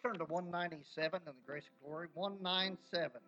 turn to 197 in the grace and glory. 197.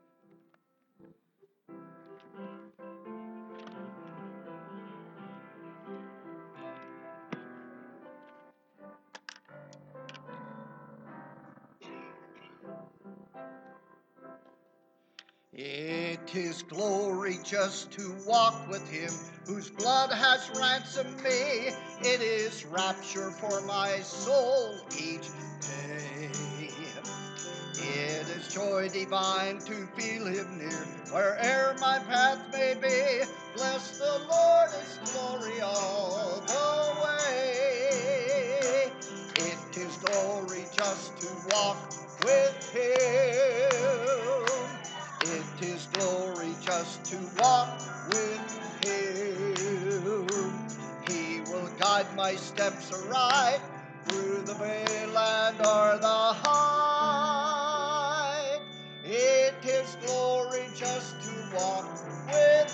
It is glory just to walk with him whose blood has ransomed me. It is rapture for my soul each day. It is joy divine to feel him near where'er my path may be. Bless the Lord, his glory all the way. It is glory just to walk with him. It is glory just to walk with him. He will guide my steps aright through the vale and o'er the height. It is glory just to walk with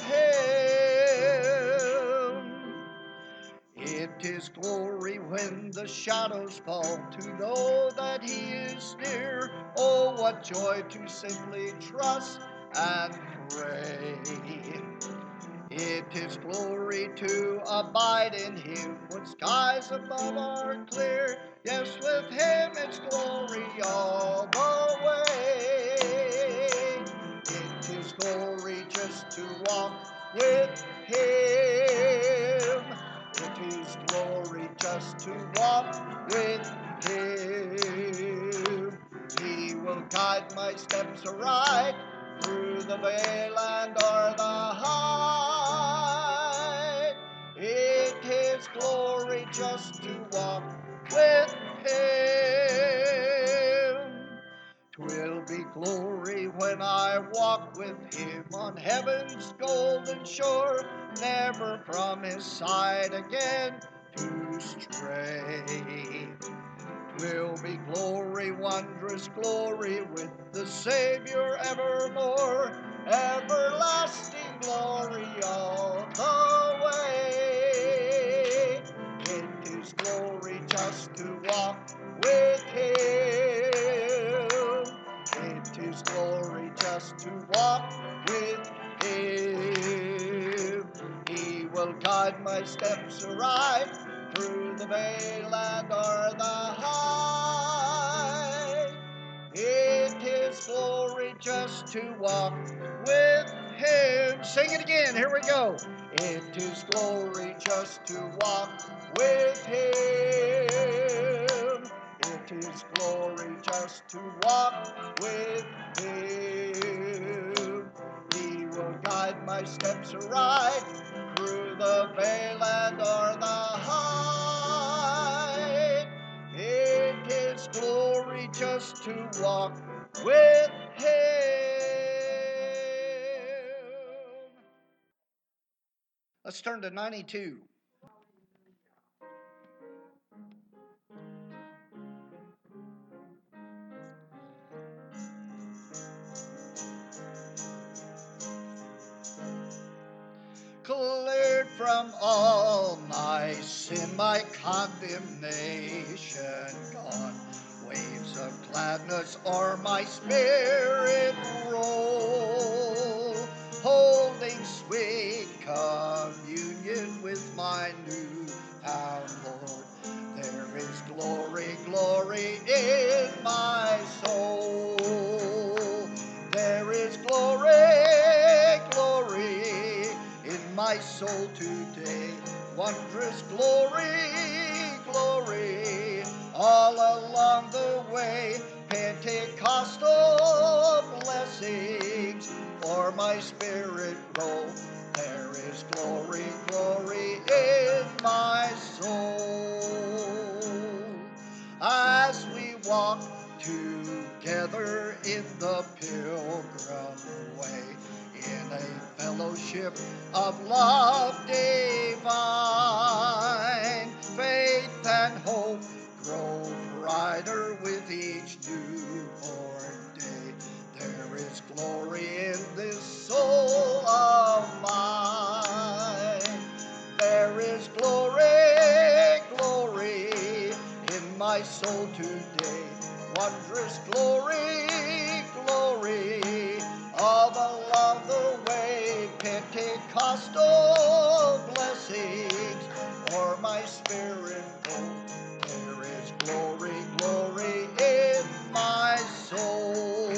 him. It is glory when the shadows fall to know that he is near. Oh, what joy to simply trust and pray. It is glory to abide in him when skies above are clear. Yes, with him it's glory all the way. It is glory just to walk with him. It is glory just to walk with him. He will guide my steps aright through the vale and o'er the height. It is glory just to walk with him. 'Twill be glory when I walk with him on heaven's golden shore, never from his side again to stray. 'Twill be glory, wondrous glory, with the Savior evermore, everlasting glory all the way. It is glory just to walk with him. It is glory just to walk with him. He will guide my steps aright through the vale and o'er the height. It is glory just to walk with him. Sing it again. Here we go. It is glory just to walk with him. It is glory just to walk with him. He will guide my steps aright through the vale and o'er the height. It is glory just to walk with him. Let's turn to 92. Cleared from all my sin, my condemnation gone. Waves of gladness o'er my spirit roll, holding sweet communion with my new-found Lord. There is glory, glory in my soul. There is glory, glory in my soul today. Wondrous glory, glory all along the way. Pentecostal blessings for my spirit roll. There is glory, glory in my soul. As we walk together in the pilgrim way, in a fellowship of love divine, faith and hope grow brighter with each newborn day. There is glory in this soul of mine. There is glory, glory in my soul today. Wondrous wondrous glory, glory, all along the way, Pentecostal blessings, for my spirit home. There is glory, glory in my soul.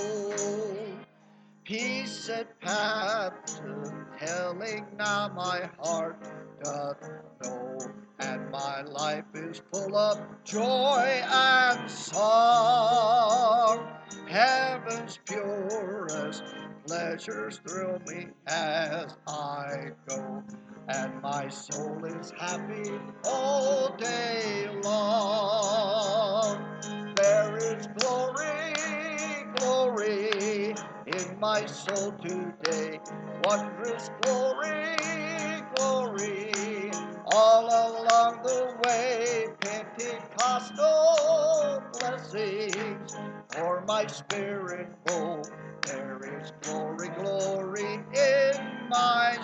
Peace at Patton, telling now my heart doth know, and my life is full of joy and song. Heaven's purest pleasures thrill me as I go, and my soul is happy all day long. There is glory, glory in my soul today, wondrous glory, glory, all along the way, Pentecostal blessings, for my spirit bold. There is glory, glory in my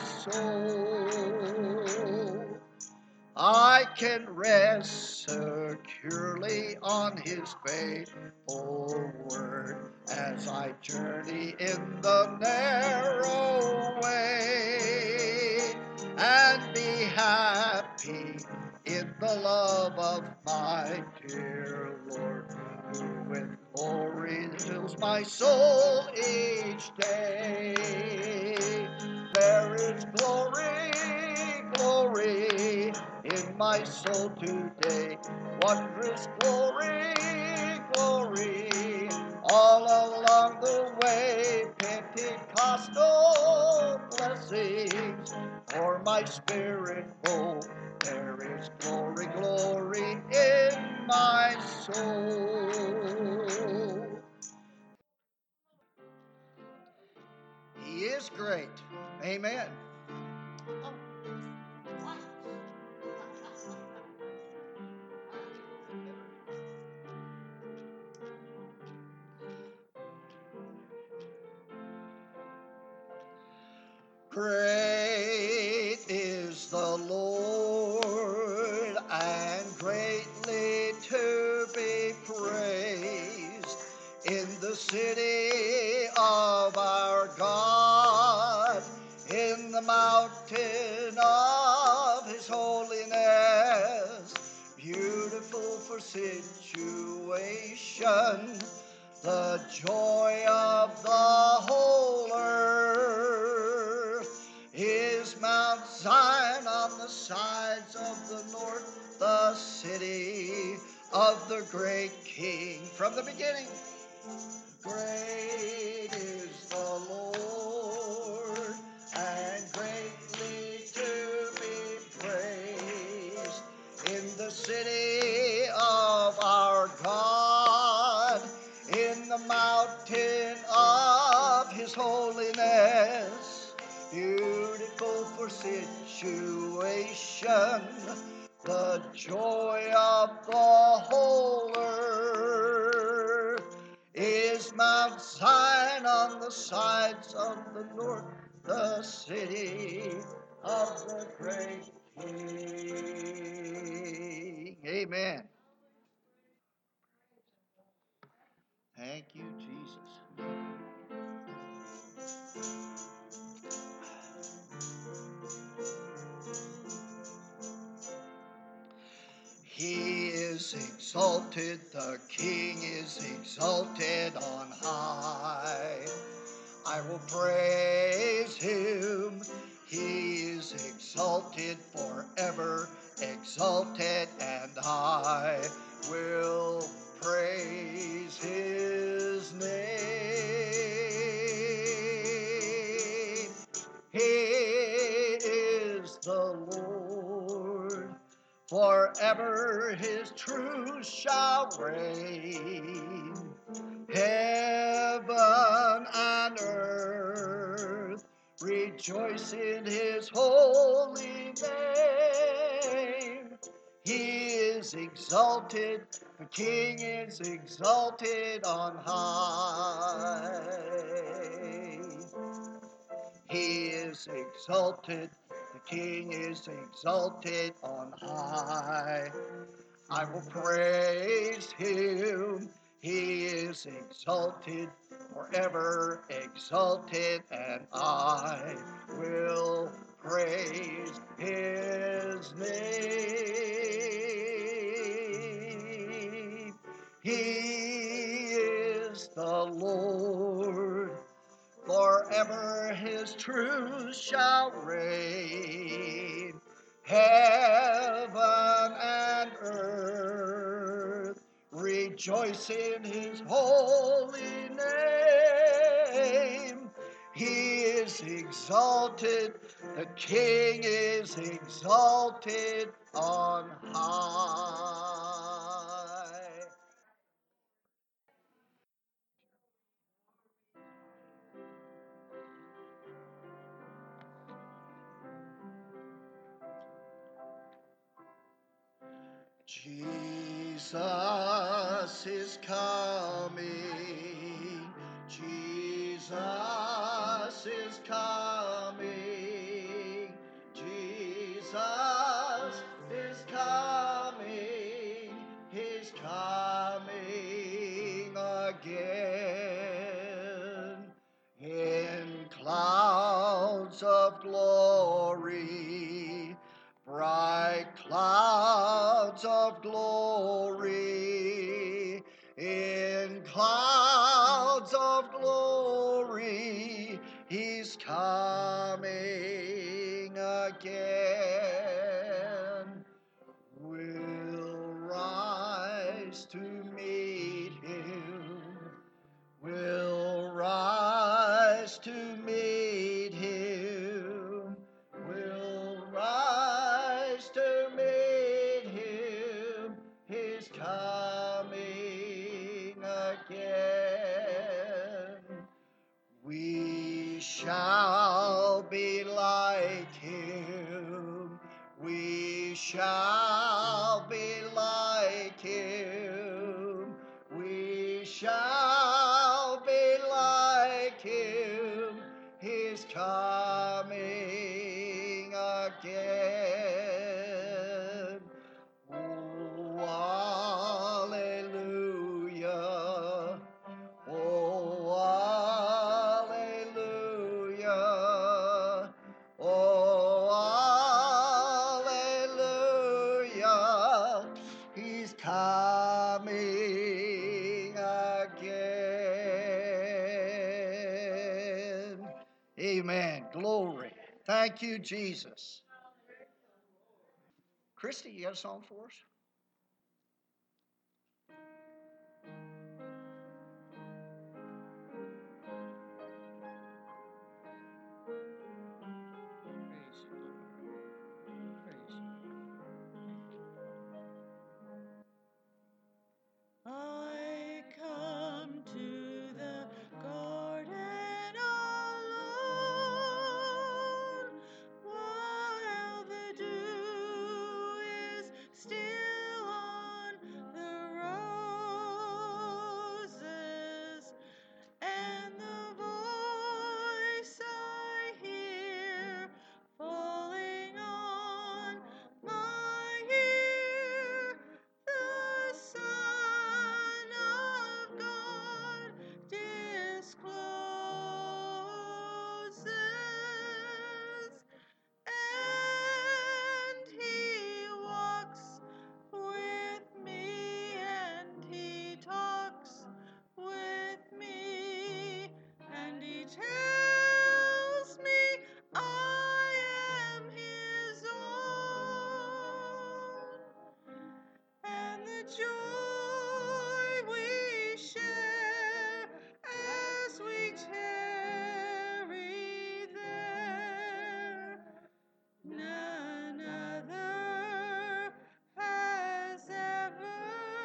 soul. I can rest securely on his faithful word as I journey in the narrow way, and be happy in the love of my dear Lord, who with glory fills my soul each day. There is glory, glory in my soul today, wondrous glory, glory, all along the way, Pentecostal blessings, for my spirit bold. There is glory, glory in my soul. He is great. Amen. Great is the Lord, and greatly to be praised in the city of our God, in the mountain of his holiness, beautiful for situation, the joy of the whole earth is Mount Zion on the sides of the north, the city of the great King. From the beginning, great is the Lord, and greatly to be praised in the city of our God, in the mountain of his holiness, beautiful for situation, the joy of the whole earth is Mount Zion on the sides of the north, the city of the great King. Amen. Thank you, Jesus. He is exalted, the King is exalted on high. I will praise him. He is exalted forever, exalted, and I will praise his name. He is the Lord. Forever his truth shall reign. Heaven and earth rejoice in his holy name. He is exalted, the King is exalted on high. He is exalted, the King is exalted on high. I will praise him. He is exalted, forever exalted, and I will praise his name. He is the Lord, forever his truth shall reign. Heaven and earth rejoice in his holy name. He is exalted, the King is exalted on high. Jesus is coming. Jesus is coming. Jesus is coming. He's coming again in clouds of glory. Bright clouds of glory, in clouds of glory, he's coming again. We'll rise to meet him. We'll rise to meet him. We'll rise to meet him. He's coming again. We shall be like him. We shall be like him. We shall be like him. He's coming again. Oh, hallelujah. Oh, hallelujah. Oh, hallelujah. He's coming again. Amen. Glory. Thank you, Jesus. Christy, you got a song for us? I come to the garden alone, while the dew is still on the roses, and the voice I hear falling on my ear, the Son of God discloses, and he walks with me, and he talks with me, and he tells me I am his own, and the joy we share as we tarry there, none other has ever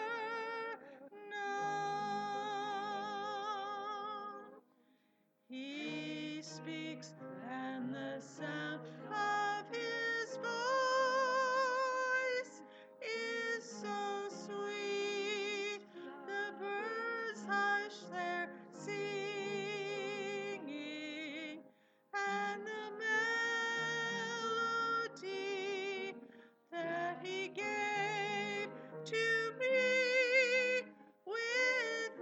known. He speaks, and the sound of his voice is so sweet, the birds hush their singing, and the melody that he gave to me with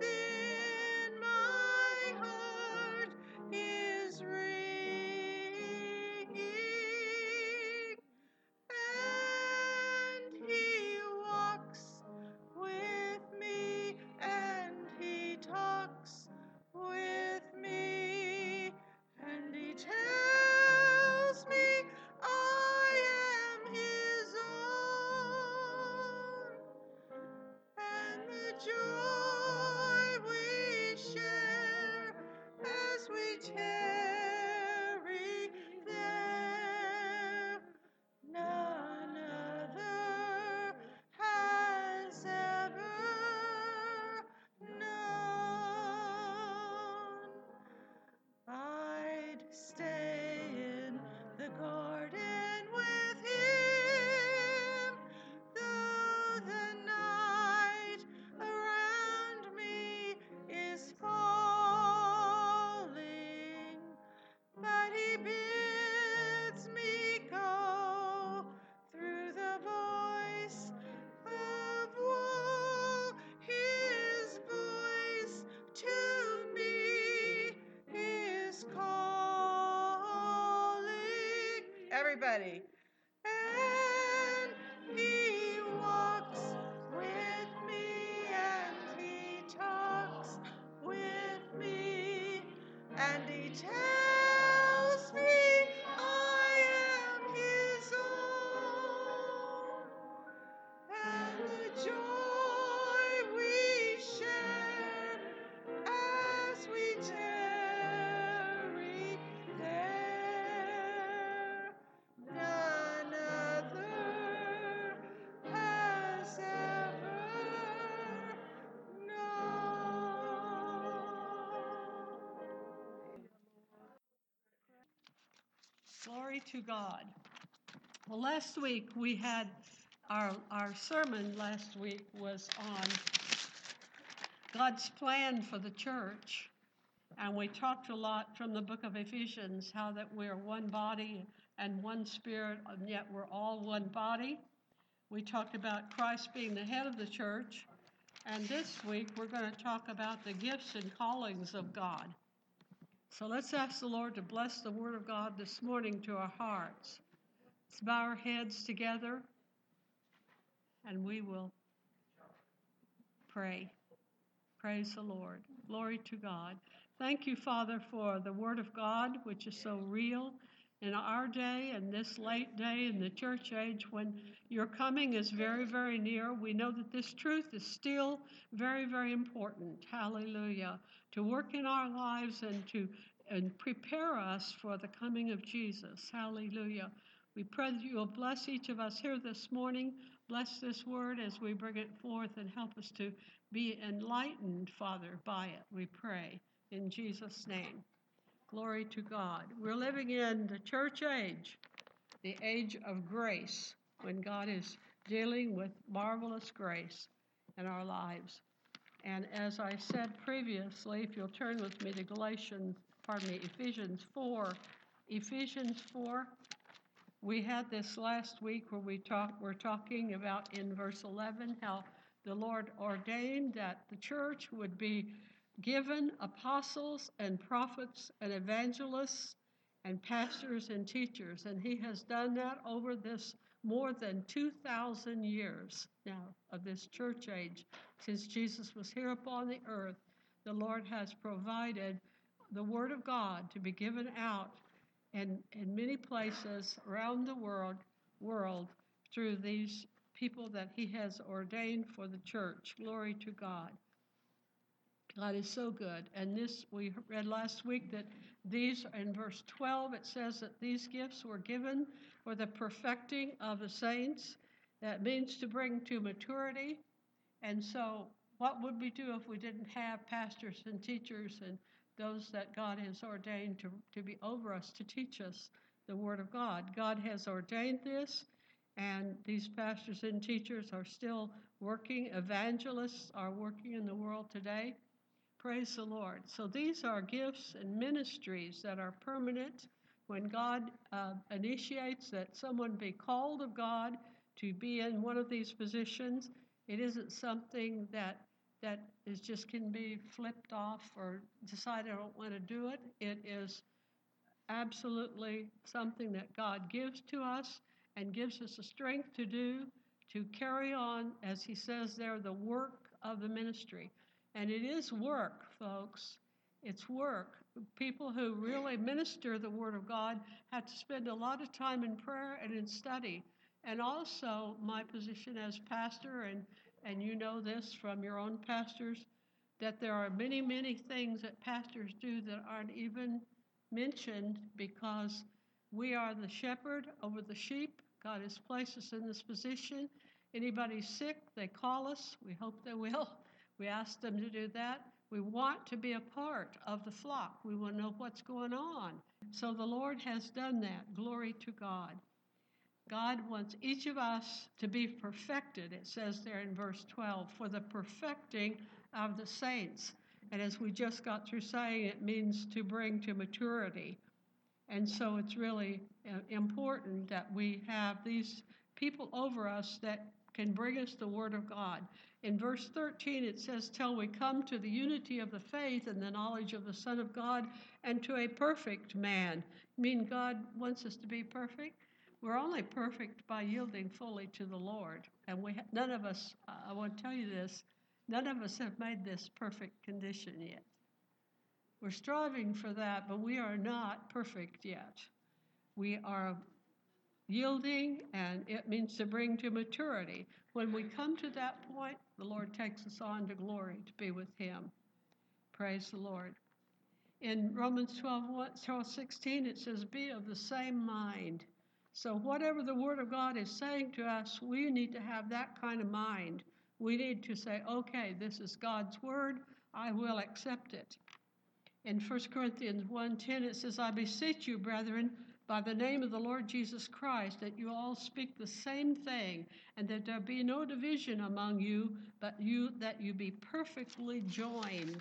everybody. And he walks with me, and he talks with me, and he tells me I am his own. And the joy we share as we tarry there, none other has ever known. Glory to God. Well, last week we had our sermon last week was on God's plan for the church. And we talked a lot from the book of Ephesians, how that we're one body and one spirit, and yet we're all one body. We talked about Christ being the head of the church. And this week we're going to talk about the gifts and callings of God. So let's ask the Lord to bless the word of God this morning to our hearts. Let's bow our heads together and we will pray. Praise the Lord. Glory to God. Thank you, Father, for the Word of God, which is so real in our day and this late day in the church age when your coming is very, very near. We know that this truth is still very, very important. Hallelujah. To work in our lives and prepare us for the coming of Jesus. Hallelujah. We pray that you will bless each of us here this morning. Bless this word as we bring it forth and help us to be enlightened, Father, by it, we pray, in Jesus' name. Glory to God. We're living in the church age, the age of grace, when God is dealing with marvelous grace in our lives. And as I said previously, if you'll turn with me to Ephesians 4. Ephesians 4, we had this last week where we're talking about in verse 11 how the Lord ordained that the church would be given apostles and prophets and evangelists and pastors and teachers. And he has done that over this more than 2,000 years now of this church age. Since Jesus was here upon the earth, the Lord has provided the Word of God to be given out in many places around the world through these people that he has ordained for the church. Glory to God. God is so good. And this, we read last week that these, in verse 12, it says that these gifts were given for the perfecting of the saints. That means to bring to maturity. And so what would we do if we didn't have pastors and teachers and those that God has ordained to be over us, to teach us the Word of God? God has ordained this. And these pastors and teachers are still working. Evangelists are working in the world today. Praise the Lord. So these are gifts and ministries that are permanent. When God initiates that someone be called of God to be in one of these positions, it isn't something that is just can be flipped off or decide I don't want to do it. It is absolutely something that God gives to us and gives us the strength to do, to carry on, as he says there, the work of the ministry. And it is work, folks. It's work. People who really minister the Word of God have to spend a lot of time in prayer and in study. And also my position as pastor, and you know this from your own pastors, that there are many, many things that pastors do that aren't even mentioned because we are the shepherd over the sheep. God has placed us in this position. Anybody sick, they call us. We hope they will. We ask them to do that. We want to be a part of the flock. We want to know what's going on. So the Lord has done that. Glory to God. God wants each of us to be perfected, it says there in verse 12, for the perfecting of the saints. And as we just got through saying, it means to bring to maturity. And so it's really important that we have these people over us that can bring us the Word of God. In verse 13, it says, till we come to the unity of the faith and the knowledge of the Son of God and to a perfect man. I mean, God wants us to be perfect. We're only perfect by yielding fully to the Lord. And none of us, I want to tell you this, none of us have made this perfect condition yet. We're striving for that, but we are not perfect yet. We are yielding, and it means to bring to maturity. When we come to that point, the Lord takes us on to glory to be with him. Praise the Lord. In Romans 12:16, it says, be of the same mind. So whatever the Word of God is saying to us, we need to have that kind of mind. We need to say, okay, this is God's Word. I will accept it. In 1 Corinthians 1:10, it says, I beseech you, brethren, by the name of the Lord Jesus Christ, that you all speak the same thing, and that there be no division among you, but that you be perfectly joined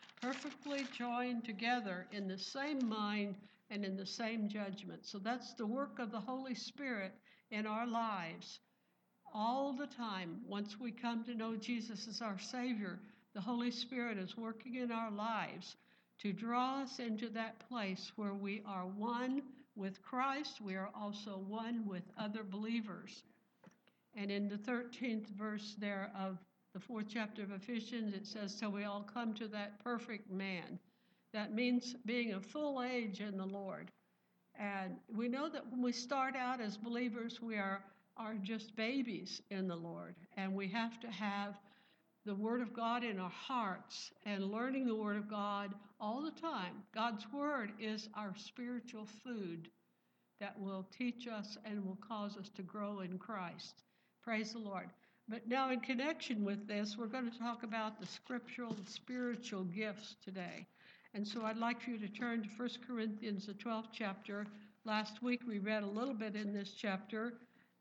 together in the same mind and in the same judgment. So that's the work of the Holy Spirit in our lives. All the time, once we come to know Jesus as our Savior, the Holy Spirit is working in our lives to draw us into that place where we are one with Christ. We are also one with other believers. And in the 13th verse there of the 4th chapter of Ephesians, it says, till we all come to that perfect man. That means being of full age in the Lord. And we know that when we start out as believers, we are just babies in the Lord. And we have to have the Word of God in our hearts and learning the Word of God all the time. God's Word is our spiritual food that will teach us and will cause us to grow in Christ. Praise the Lord. But now in connection with this, we're going to talk about the scriptural and spiritual gifts today. And so I'd like for you to turn to 1 Corinthians, the 12th chapter. Last week we read a little bit in this chapter,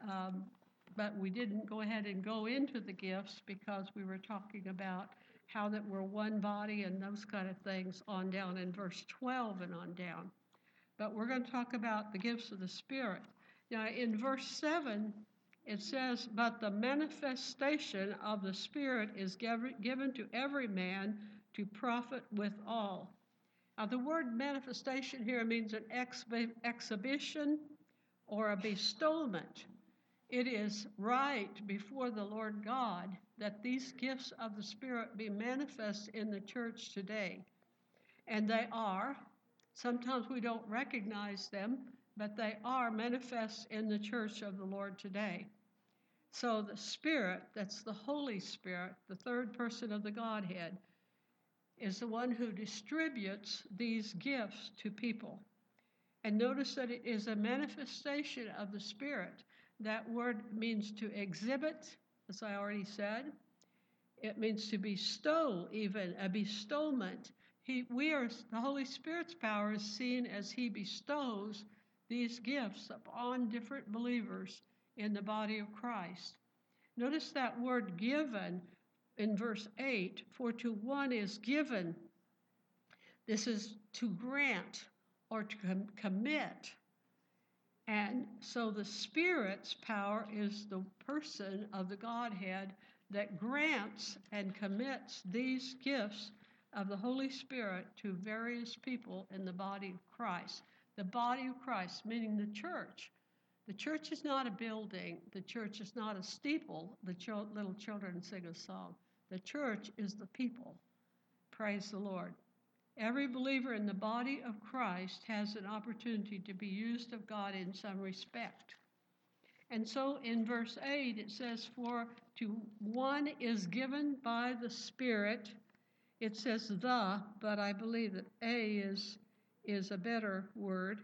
but we didn't go ahead and go into the gifts because we were talking about how that we're one body and those kind of things on down in verse 12 and on down. But we're going to talk about the gifts of the Spirit. Now in verse 7, it says, but the manifestation of the Spirit is given to every man to profit withal. Now the word manifestation here means an exhibition or a bestowment. It is right before the Lord God that these gifts of the Spirit be manifest in the church today. And they are. Sometimes we don't recognize them, but they are manifest in the church of the Lord today. So the Spirit, that's the Holy Spirit, the third person of the Godhead, is the one who distributes these gifts to people. And notice that it is a manifestation of the Spirit. That word means to exhibit, as I already said. It means to bestow, even a bestowment. The Holy Spirit's power is seen as he bestows these gifts upon different believers in the body of Christ. Notice that word given in verse 8, for to one is given. This is to grant or to commit. And so the Spirit's power is the person of the Godhead that grants and commits these gifts of the Holy Spirit to various people in the body of Christ. The body of Christ, meaning the church. The church is not a building. The church is not a steeple. The little children sing a song. The church is the people. Praise the Lord. Every believer in the body of Christ has an opportunity to be used of God in some respect. And so in verse 8 it says, for to one is given by the Spirit. It says the, but I believe that a is a better word.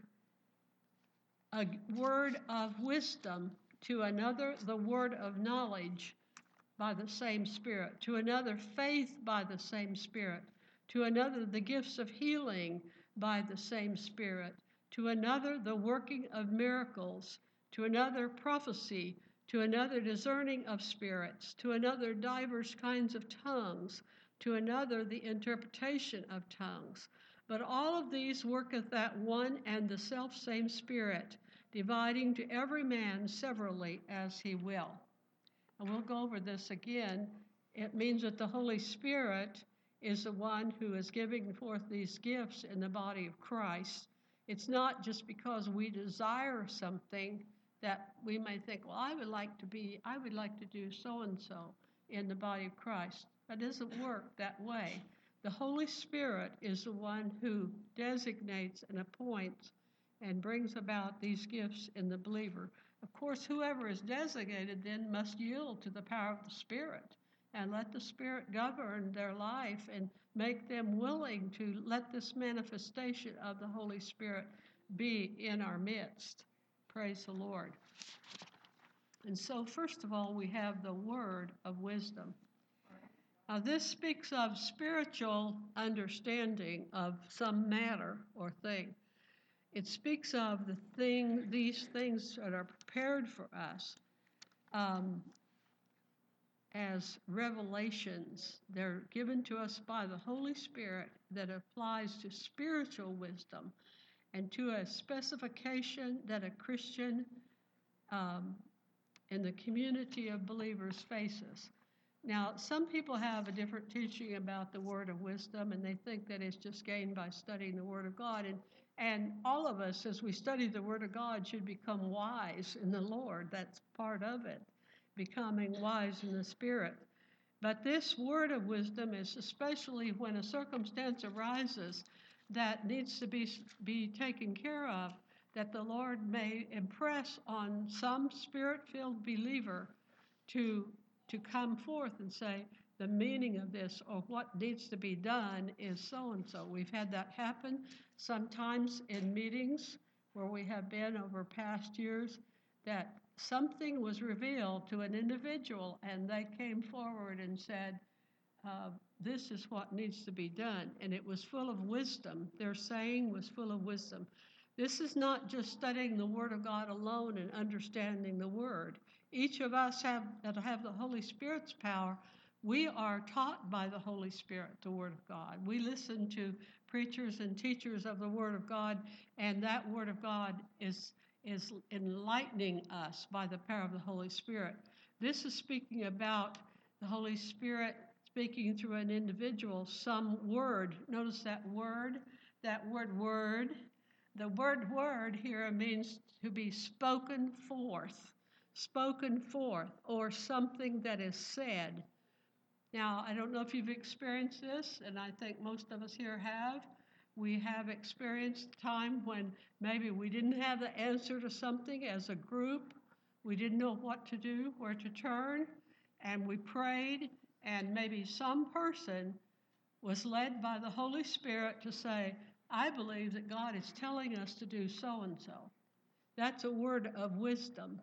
A word of wisdom, to another the word of knowledge by the same Spirit, to another faith by the same Spirit, to another the gifts of healing by the same Spirit, to another the working of miracles, to another prophecy, to another discerning of spirits, to another divers kinds of tongues, to another the interpretation of tongues. But all of these worketh that one and the selfsame Spirit, dividing to every man severally as he will. And we'll go over this again. It means that the Holy Spirit is the one who is giving forth these gifts in the body of Christ. It's not just because we desire something that we may think, well, I would like to do so-and-so in the body of Christ. That doesn't work that way. The Holy Spirit is the one who designates and appoints and brings about these gifts in the believer. Of course, whoever is designated then must yield to the power of the Spirit and let the Spirit govern their life and make them willing to let this manifestation of the Holy Spirit be in our midst. Praise the Lord. And so, first of all, we have the word of wisdom. Now, this speaks of spiritual understanding of some matter or thing. It speaks of these things that are prepared for us as revelations. They're given to us by the Holy Spirit that applies to spiritual wisdom and to a specification that a Christian in the community of believers faces. Now, some people have a different teaching about the word of wisdom, and they think that it's just gained by studying the Word of God. And all of us, as we study the Word of God, should become wise in the Lord. That's part of it, becoming wise in the Spirit. But this word of wisdom is especially when a circumstance arises that needs to be taken care of, that the Lord may impress on some Spirit-filled believer to come forth and say, the meaning of this or what needs to be done is so-and-so. We've had that happen sometimes in meetings where we have been over past years, that something was revealed to an individual and they came forward and said, this is what needs to be done. And it was full of wisdom. Their saying was full of wisdom. This is not just studying the Word of God alone and understanding the Word. Each of us that have the Holy Spirit's power, we are taught by the Holy Spirit the Word of God. We listen to preachers and teachers of the Word of God, and that Word of God is enlightening us by the power of the Holy Spirit. This is speaking about the Holy Spirit speaking through an individual, some word. Notice that word word. The word word here means to be spoken forth, or something that is said. Now, I don't know if you've experienced this, and I think most of us here have. We have experienced a time when maybe we didn't have the answer to something as a group. We didn't know what to do, where to turn, and we prayed, and maybe some person was led by the Holy Spirit to say, I believe that God is telling us to do so-and-so. That's a word of wisdom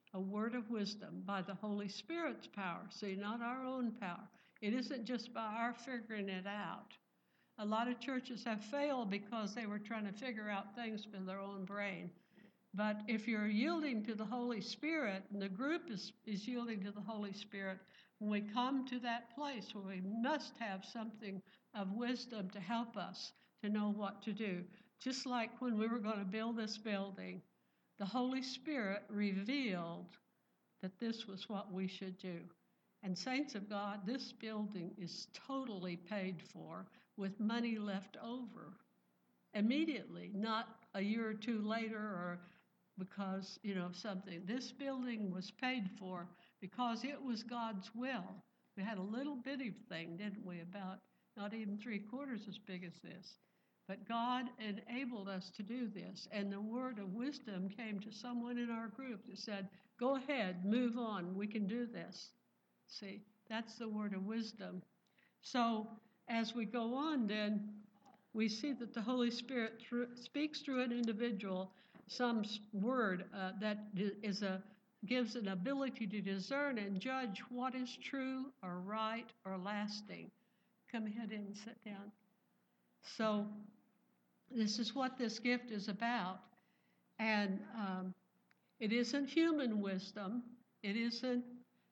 by the Holy Spirit's power. See, not our own power. It isn't just by our figuring it out. A lot of churches have failed because they were trying to figure out things with their own brain. But if you're yielding to the Holy Spirit, and the group is yielding to the Holy Spirit, when we come to that place where we must have something of wisdom to help us to know what to do. Just like when we were going to build this building, the Holy Spirit revealed that this was what we should do. And saints of God, this building is totally paid for with money left over immediately, not a year or two later or because, something. This building was paid for because it was God's will. We had a little bitty thing, didn't we, about not even 3/4 as big as this. But God enabled us to do this. And the word of wisdom came to someone in our group that said, go ahead, move on, we can do this. See, that's the word of wisdom. So as we go on then, we see that the Holy Spirit speaks through an individual some word that gives an ability to discern and judge what is true or right or lasting. Come ahead and sit down. So this is what this gift is about. And it isn't human wisdom. It isn't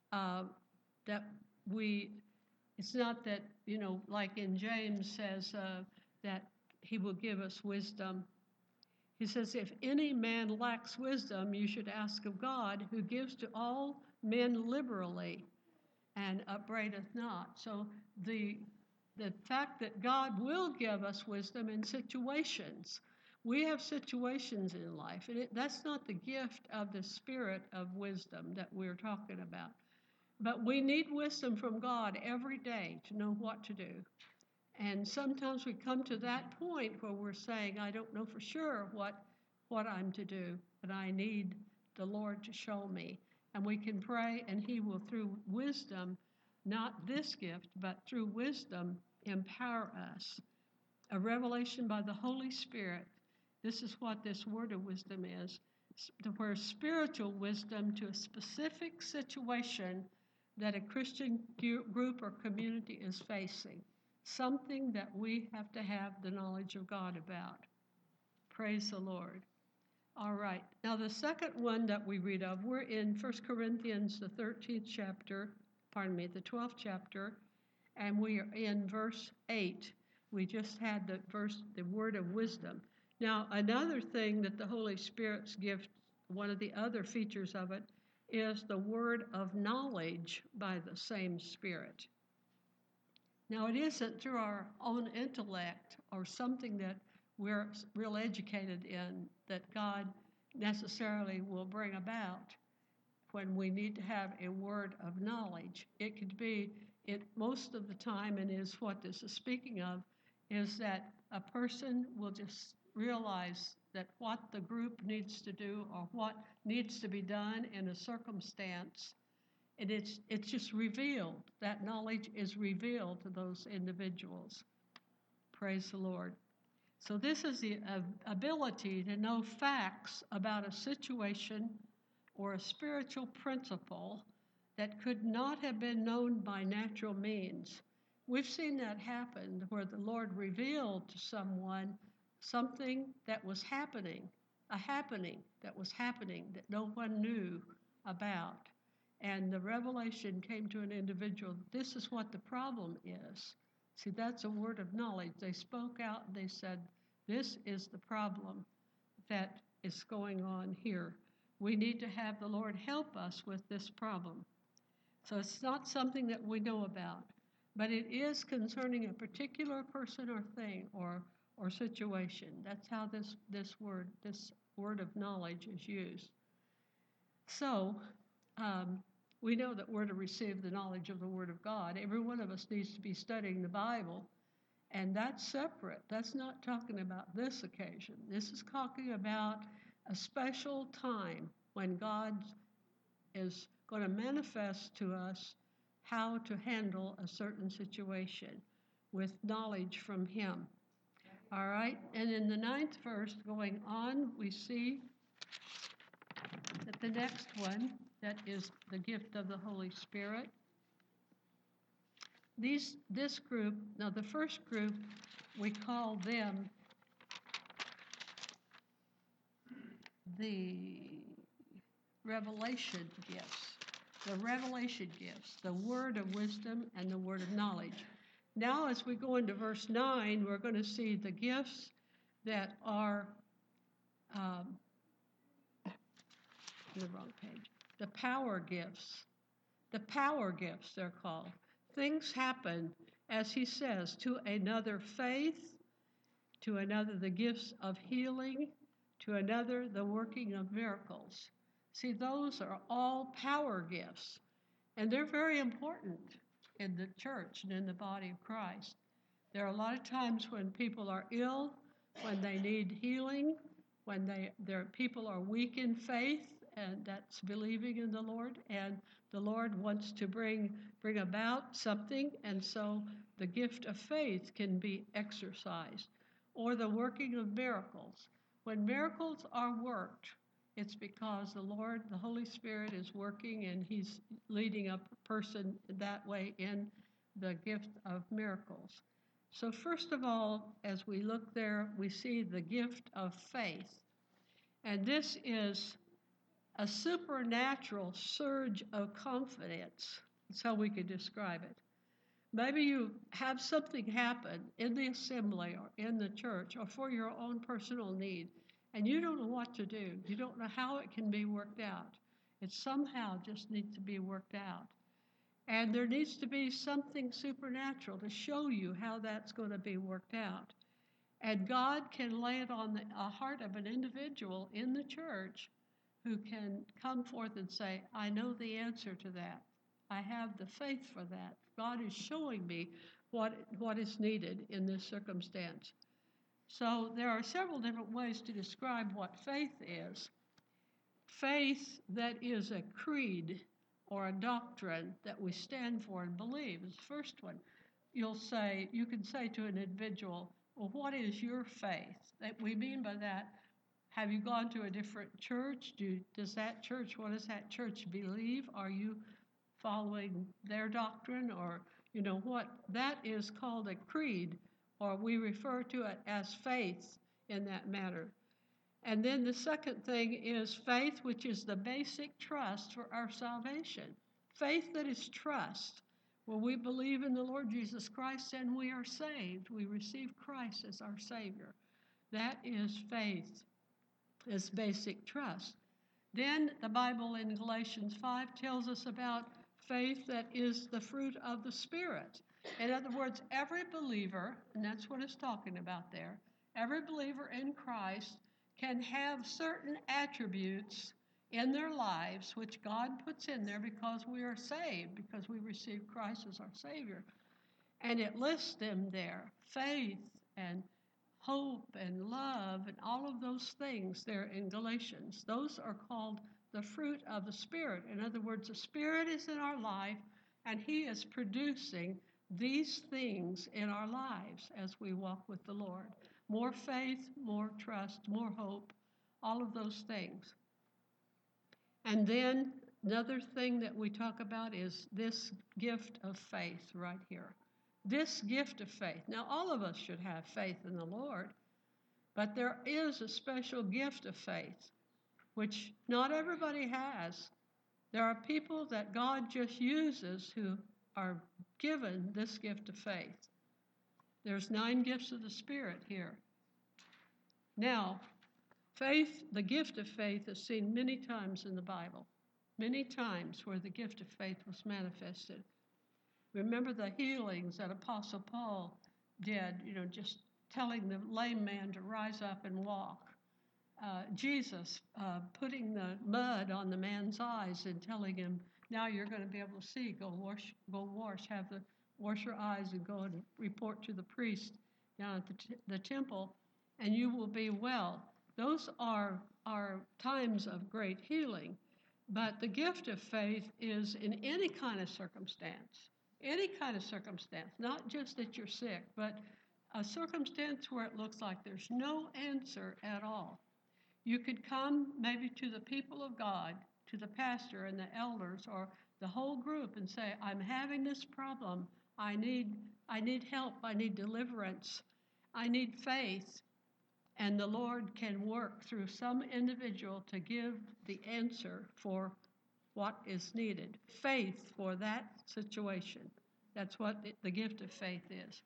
it's not that, like in James says that he will give us wisdom. He says, if any man lacks wisdom, you should ask of God, who gives to all men liberally and upbraideth not. So the fact that God will give us wisdom in situations We have situations in life, and that's not the gift of the spirit of wisdom that we're talking about. But we need wisdom from God every day to know what to do. And sometimes we come to that point where we're saying, I don't know for sure what I'm to do, but I need the Lord to show me. And we can pray, and He will, through wisdom, not this gift, but through wisdom, empower us. A revelation by the Holy Spirit. This is what this word of wisdom is, where spiritual wisdom to a specific situation that a Christian group or community is facing, something that we have to have the knowledge of God about. Praise the Lord. All right, now the second one that we read of, we're in 1 Corinthians, the 13th chapter, the 12th chapter, and we are in verse 8. We just had the word of wisdom. Now, another thing that the Holy Spirit's gift, one of the other features of it, is the word of knowledge by the same Spirit. Now, it isn't through our own intellect or something that we're real educated in that God necessarily will bring about when we need to have a word of knowledge. It could be, most of the time, and is what this is speaking of, is that a person will just realize that what the group needs to do or what needs to be done in a circumstance, and it's just revealed. That knowledge is revealed to those individuals. Praise the Lord. So this is the ability to know facts about a situation or a spiritual principle that could not have been known by natural means. We've seen that happen where the Lord revealed to someone something that was happening, a happening that was happening that no one knew about. And the revelation came to an individual, this is what the problem is. See, that's a word of knowledge. They spoke out and they said, this is the problem that is going on here. We need to have the Lord help us with this problem. So it's not something that we know about, but it is concerning a particular person or thing or situation. That's how this word of knowledge is used. So we know that we're to receive the knowledge of the Word of God. Every one of us needs to be studying the Bible, and that's separate. That's not talking about this occasion. This is talking about a special time when God is going to manifest to us how to handle a certain situation with knowledge from Him. All right, and in the 9th verse going on, we see that the next one, that is the gift of the Holy Spirit. This group, now the first group, we call them the revelation gifts. The revelation gifts, the word of wisdom and the word of knowledge. Now, as we go into verse 9, we're going to see the gifts that are, the wrong page, the power gifts. The power gifts, they're called. Things happen, as he says, to another faith, to another the gifts of healing, to another the working of miracles. See, those are all power gifts, and they're very important in the church and in the body of Christ. There are a lot of times when people are ill, when they need healing, when their people are weak in faith, and that's believing in the Lord, and the Lord wants to bring about something, and so the gift of faith can be exercised, or the working of miracles. When miracles are worked, it's because the Lord, the Holy Spirit, is working and He's leading a person that way in the gift of miracles. So first of all, as we look there, we see the gift of faith. And this is a supernatural surge of confidence. That's how we could describe it. Maybe you have something happen in the assembly or in the church or for your own personal need, and you don't know what to do. You don't know how it can be worked out. It somehow just needs to be worked out. And there needs to be something supernatural to show you how that's going to be worked out. And God can lay it on the heart of an individual in the church who can come forth and say, I know the answer to that. I have the faith for that. God is showing me what is needed in this circumstance. So there are several different ways to describe what faith is. Faith that is a creed or a doctrine that we stand for and believe is the first one. You can say to an individual, well, what is your faith? That we mean by that, have you gone to a different church? What does that church believe? Are you following their doctrine? Or, what? That is called a creed, or we refer to it as faith in that manner. And then the second thing is faith, which is the basic trust for our salvation. Faith that is trust. When we believe in the Lord Jesus Christ and we are saved, we receive Christ as our Savior. That is faith, as basic trust. Then the Bible in Galatians 5 tells us about faith that is the fruit of the Spirit. In other words, every believer, and that's what it's talking about there, every believer in Christ can have certain attributes in their lives which God puts in there because we are saved, because we receive Christ as our Savior. And it lists them there, faith and hope and love and all of those things there in Galatians. Those are called the fruit of the Spirit. In other words, the Spirit is in our life and He is producing these things in our lives as we walk with the Lord. More faith, more trust, more hope, all of those things. And then another thing that we talk about is this gift of faith right here. This gift of faith. Now, all of us should have faith in the Lord, but there is a special gift of faith, which not everybody has. There are people that God just uses who are given this gift of faith. There's 9 gifts of the Spirit here. Now, faith, the gift of faith is seen many times in the Bible, many times where the gift of faith was manifested. Remember the healings that Apostle Paul did, just telling the lame man to rise up and walk. Jesus putting the mud on the man's eyes and telling him, now you're going to be able to see, wash your eyes and go and report to the priest down at the temple, and you will be well. Those are times of great healing. But the gift of faith is in any kind of circumstance, not just that you're sick, but a circumstance where it looks like there's no answer at all. You could come maybe to the people of God, to the pastor and the elders or the whole group and say, I'm having this problem. I need help. I need deliverance. I need faith. And the Lord can work through some individual to give the answer for what is needed. Faith for that situation. That's what the gift of faith is.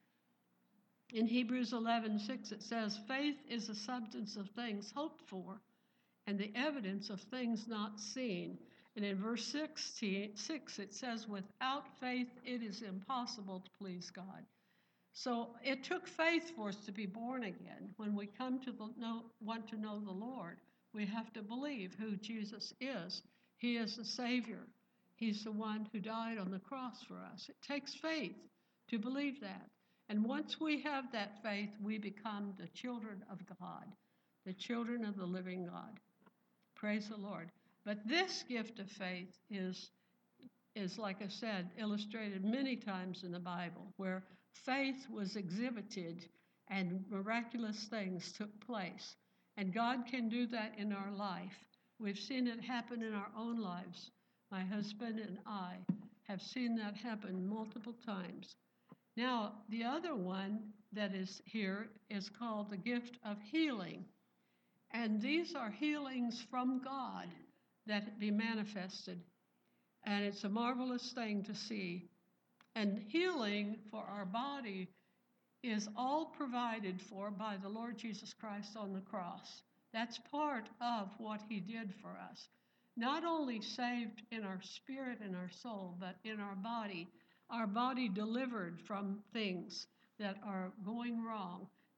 In Hebrews 11:6 it says, faith is the substance of things hoped for and the evidence of things not seen. And in verse 6 it says, without faith it is impossible to please God. So it took faith for us to be born again. When we come to want to know the Lord, we have to believe who Jesus is. He is the Savior. He's the one who died on the cross for us. It takes faith to believe that. And once we have that faith, we become the children of God, the children of the living God. Praise the Lord. But this gift of faith is, like I said, illustrated many times in the Bible, where faith was exhibited and miraculous things took place. And God can do that in our life. We've seen it happen in our own lives. My husband and I have seen that happen multiple times. Now, the other one that is here is called the gift of healing. And these are healings from God that be manifested. And it's a marvelous thing to see. And healing for our body is all provided for by the Lord Jesus Christ on the cross. That's part of what He did for us. Not only saved in our spirit and our soul, but in our body delivered from things that are going wrong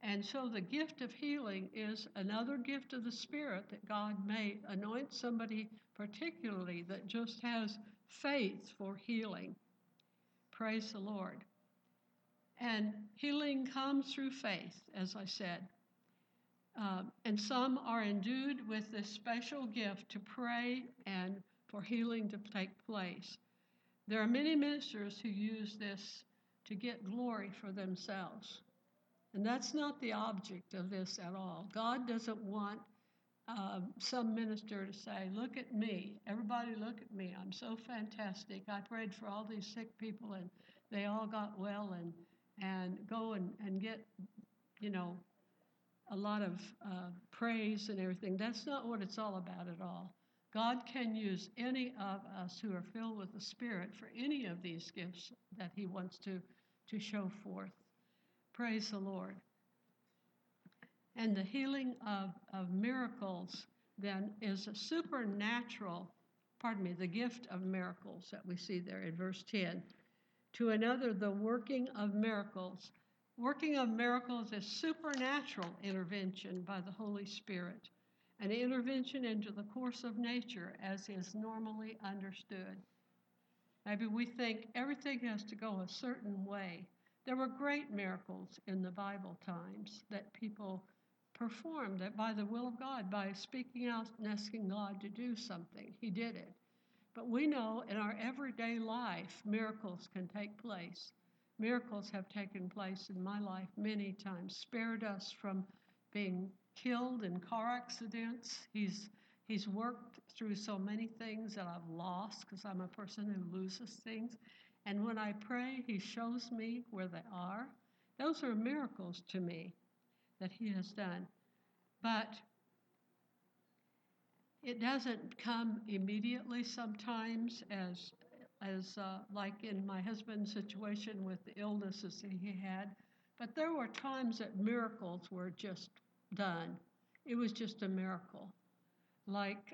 And so the gift of healing is another gift of the Spirit that God may anoint somebody particularly that just has faith for healing. Praise the Lord. And healing comes through faith, as I said. And some are endued with this special gift to pray and for healing to take place. There are many ministers who use this to get glory for themselves. And that's not the object of this at all. God doesn't want some minister to say, look at me. Everybody look at me. I'm so fantastic. I prayed for all these sick people and they all got well, and go and get, a lot of praise and everything. That's not what it's all about at all. God can use any of us who are filled with the Spirit for any of these gifts that he wants to show forth. Praise the Lord. And the healing of miracles then is a supernatural, the gift of miracles that we see there in verse 10. To another, the working of miracles. Working of miracles is supernatural intervention by the Holy Spirit, an intervention into the course of nature as is normally understood. Maybe we think everything has to go a certain way. There were great miracles in the Bible times that people performed that by the will of God, by speaking out and asking God to do something. He did it. But we know in our everyday life, miracles can take place. Miracles have taken place in my life many times, spared us from being killed in car accidents. He's worked through so many things that I've lost because I'm a person who loses things. And when I pray, he shows me where they are. Those are miracles to me that he has done. But it doesn't come immediately sometimes as like in my husband's situation with the illnesses that he had. But there were times that miracles were just done. It was just a miracle. Like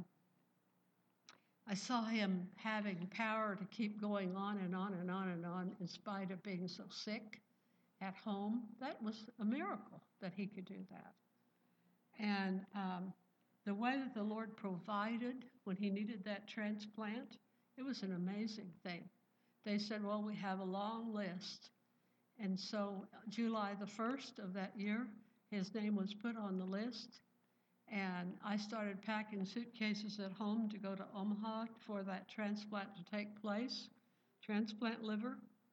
I saw him having power to keep going on and on and on and on in spite of being so sick at home. That was a miracle that he could do that. And the way that the Lord provided when he needed that transplant, it was an amazing thing. They said, well, we have a long list. And so July the 1st of that year, his name was put on the list. And I started packing suitcases at home to go to Omaha for that transplant to take place, transplant liver.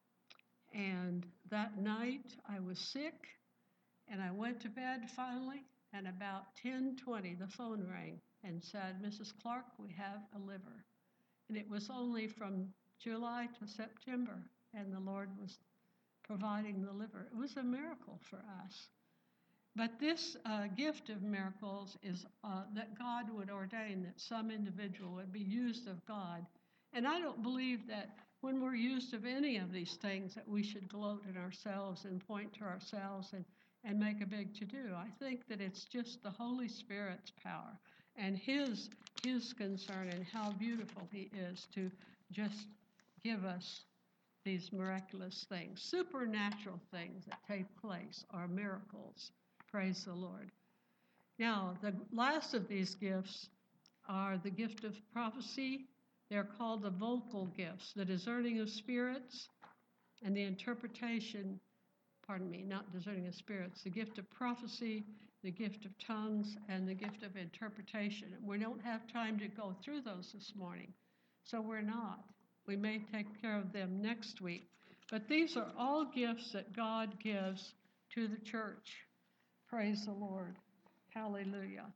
And that night I was sick, and I went to bed finally, and about 10:20 the phone rang and said, Mrs. Clark, we have a liver. And it was only from July to September, and the Lord was providing the liver. It was a miracle for us. But this gift of miracles is that God would ordain that some individual would be used of God. And I don't believe that when we're used of any of these things that we should gloat in ourselves and point to ourselves and make a big to-do. I think that it's just the Holy Spirit's power and his concern and how beautiful he is to just give us these miraculous things. Supernatural things that take place are miracles. Praise the Lord. Now, the last of these gifts are the gift of prophecy. They're called the vocal gifts, the discerning of spirits and the interpretation, not discerning of spirits, the gift of prophecy, the gift of tongues, and the gift of interpretation. We don't have time to go through those this morning, so we're not. We may take care of them next week. But these are all gifts that God gives to the church. Praise the Lord. Hallelujah.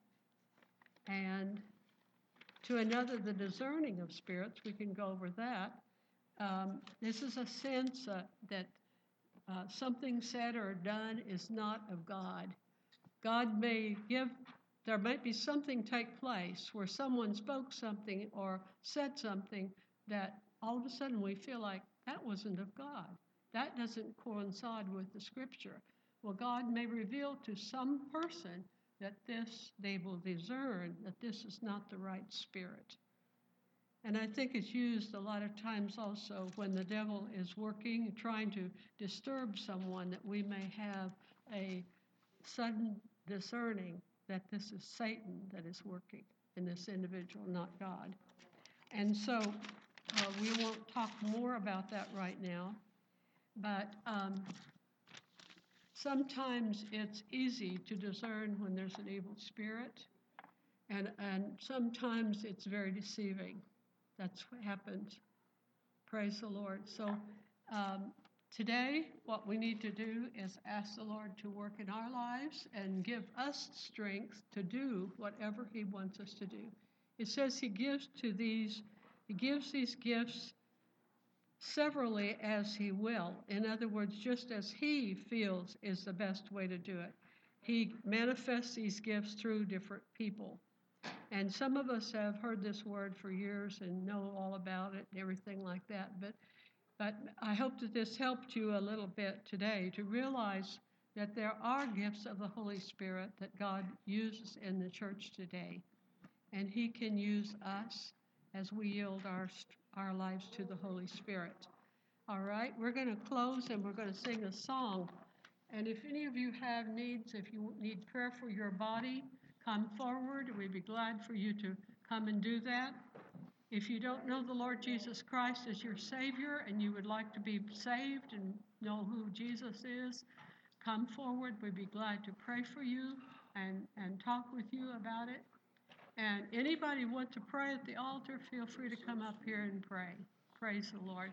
And to another, the discerning of spirits, we can go over that. This is a sense that something said or done is not of God. God may there might be something take place where someone spoke something or said something that all of a sudden we feel like that wasn't of God. That doesn't coincide with the scripture. Well, God may reveal to some person that they will discern that this is not the right spirit. And I think it's used a lot of times also when the devil is working, trying to disturb someone, that we may have a sudden discerning that this is Satan that is working in this individual, not God. And so we won't talk more about that right now, but sometimes it's easy to discern when there's an evil spirit, and sometimes it's very deceiving. That's what happens. Praise the Lord. So today, what we need to do is ask the Lord to work in our lives and give us strength to do whatever He wants us to do. It says He gives these gifts severally as He will. In other words, just as He feels is the best way to do it. He manifests these gifts through different people. And some of us have heard this word for years and know all about it and everything like that. But I hope that this helped you a little bit today to realize that there are gifts of the Holy Spirit that God uses in the church today. And He can use us as we yield our lives to the Holy Spirit. All right, we're going to close and we're going to sing a song. And if any of you have needs, if you need prayer for your body, come forward. We'd be glad for you to come and do that. If you don't know the Lord Jesus Christ as your Savior and you would like to be saved and know who Jesus is, come forward. We'd be glad to pray for you and talk with you about it. And anybody who wants to pray at the altar, feel free to come up here and pray. Praise the Lord.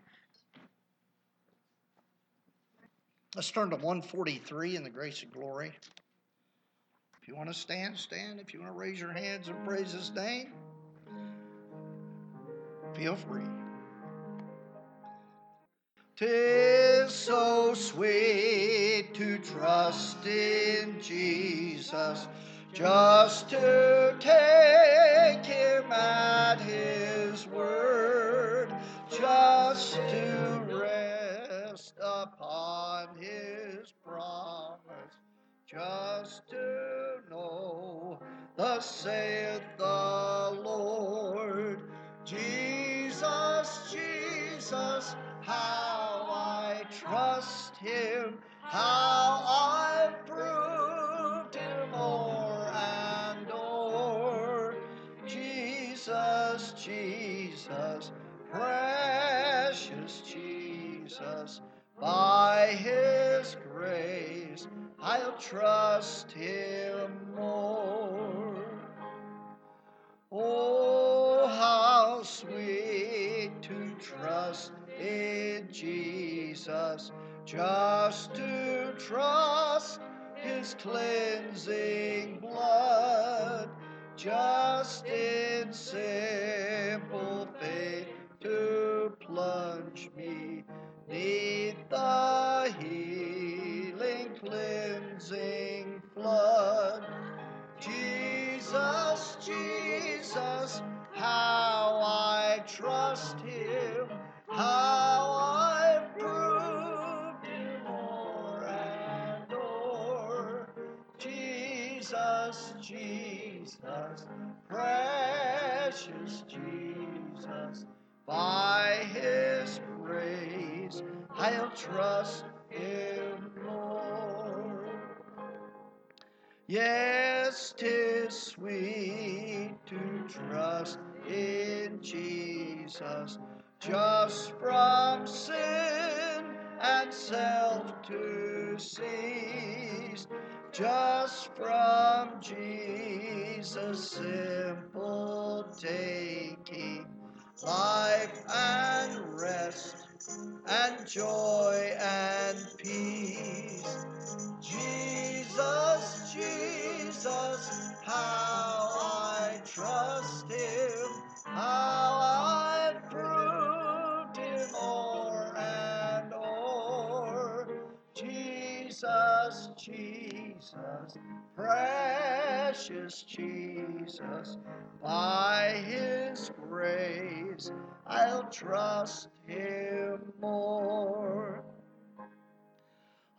Let's turn to 143 in the grace and glory. If you want to stand, stand. If you want to raise your hands and praise His name, feel free. 'Tis so sweet to trust in Jesus, just to take Him at His word, just to rest upon His promise, just to know, thus saith the Lord. Jesus, Jesus, how I trust Him, how I've proved Him o'er and o'er. Jesus, Jesus, precious Jesus, by His grace I'll trust Him more. Oh, how sweet to trust in Jesus, just to trust His cleansing blood, just in simple faith to plunge me 'neath the healing, cleansing flood. Jesus, Jesus, how I trust Him, how I've proved Him o'er and o'er. Jesus, Jesus, precious Jesus, by His grace I'll trust Him more. Yes, 'tis sweet to trust in Jesus, just from sin and self to cease, just from Jesus' simple taking, life and rest and joy and peace. Jesus, Jesus, how I trust Him, how I've proved Him o'er and o'er. Jesus, Jesus, precious Jesus, by His grace I'll trust Him more.